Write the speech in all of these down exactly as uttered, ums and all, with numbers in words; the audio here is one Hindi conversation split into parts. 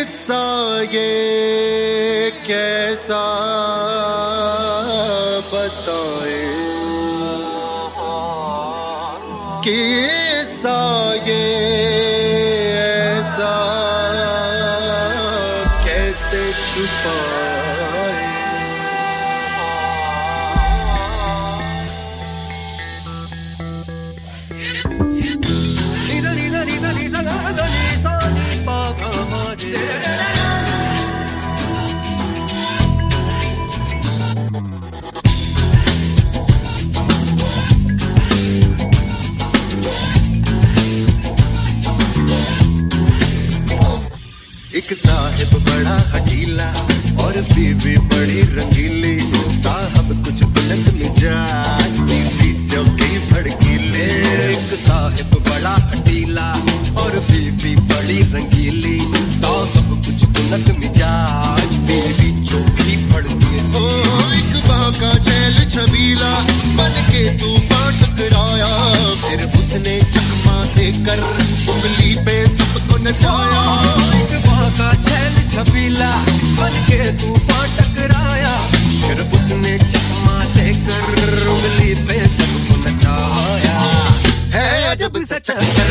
किस्सा ये कैसा बताए, किस्सा ये ऐसा कैसे छुपाए। नीदा नीदा नीदा नीदा नीदा नीसा नी पागा मारे। एक साहिब बड़ा हठीला और बीवी बड़ी रंगीली, साहब कुछ बुलंद मिजाज, बीवी चौकी भड़कीले। एक साहिब बड़ा हठीला और बीवी बड़ी रंगीली, साहब कुछ बुलंद मिजाज, बीवी चौकी भड़कीले। एक बाका चैल छबीला बन के तूफान टकराया, फिर उसने चकमा देकर उंगली पे सबको नचाया। एक बाका चैल छबीला बन के तूफान टकराया, फिर उसने चकमा देकर उंगली पे सबको नचाया। है अजब सा चक्कर,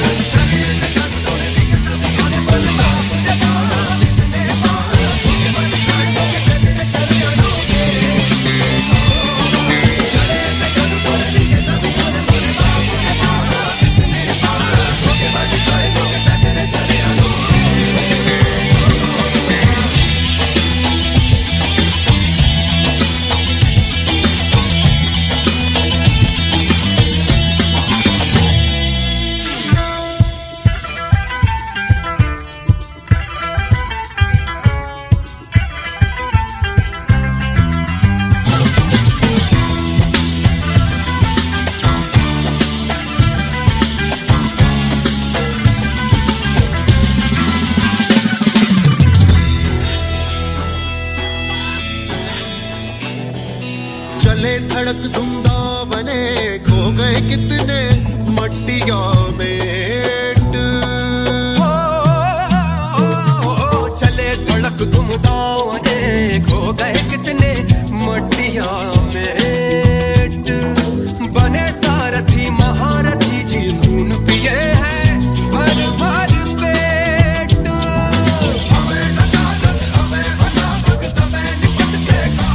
चले धड़क धुंधा बने, खो गए कितने मट्टिया में। हो, हो, हो, चले धड़क धुंधा बने, खो गए कितने मट्टिया में। बने सारथी महारथी जी खून पिए हैं भर भर पेट। हमें हटाकर हमें हटाकर समय निपटते का,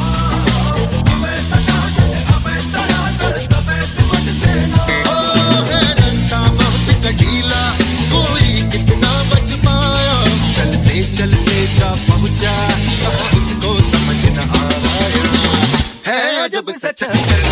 चलते जा पहुंचा उसको समझ न आया। है अजब सा चक्कर,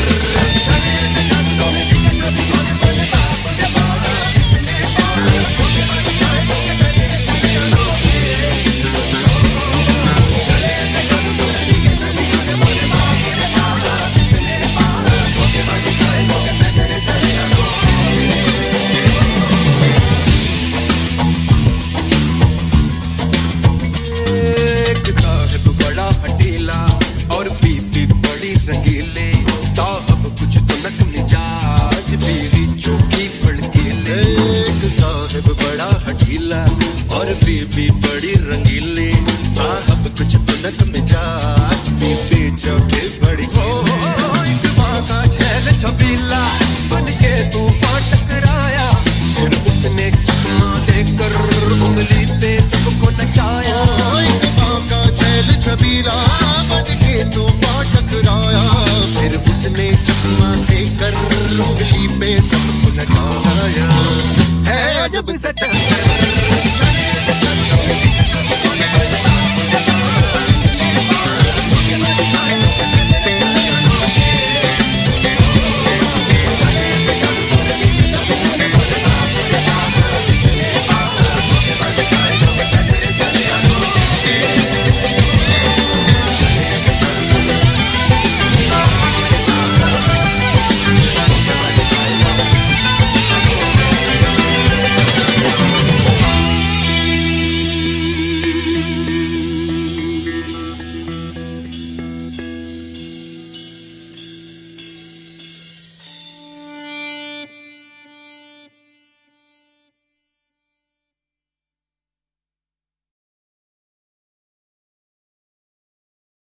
और बीबी बड़ी रंगीले, साहब कुछ तुनक मिजाज, बीवी चौकी भड़कीले। एक साहब बड़ा हठीला और बीबी बड़ी रंगीले, साहब कुछ तुनक मिजाज, बीवी चौकी भड़कीले। एक बाका चैल छबीला बन के तूफान टकराया, फिर उसने चकमा देकर उंगली पे सबको नचाया। एक बाका चैल छबीला बन के तूफान टकराया, फिर उसने चकमा देकर उंगली पे सबको नचाया। है अजब सा